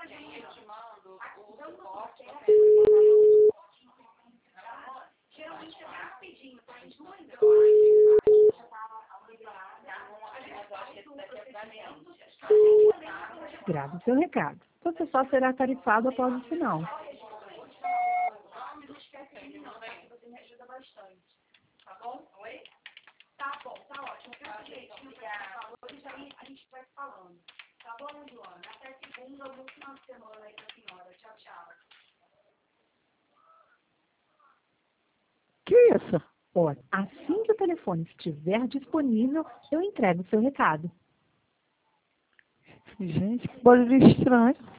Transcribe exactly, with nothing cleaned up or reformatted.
Grave seu recado. Você só será tarifado após o sinal. Tá bom? Oi? Tá bom, tá ótimo. Fica direitinho para os valores, aí a gente vai falando. Tá bom, Joana? Até segunda, bom final de semana aí pra senhora. Tchau, tchau. Que isso? Ora, assim que o telefone estiver disponível, eu entrego o seu recado. Gente, que barulho estranho.